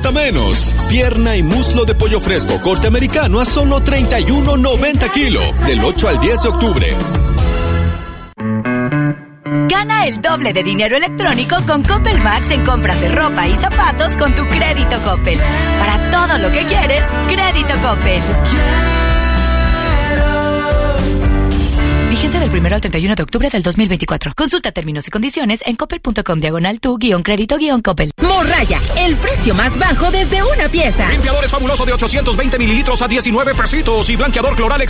cuesta menos. Pierna y muslo de pollo fresco corte americano a solo $31.90 kilo. Del 8 al 10 de octubre. Gana el doble de dinero electrónico con Coppel Max en compras de ropa y zapatos con tu crédito Coppel. Para todo lo que quieres, crédito Coppel. Vigencia del 1 al 31 de octubre del 2024. Consulta términos y condiciones en coppel.com/tú-crédito-coppel. Morraya, el precio más bajo desde una pieza. Limpiadores fabuloso de 820 mililitros a 19 pesitos y blanqueador Cloralex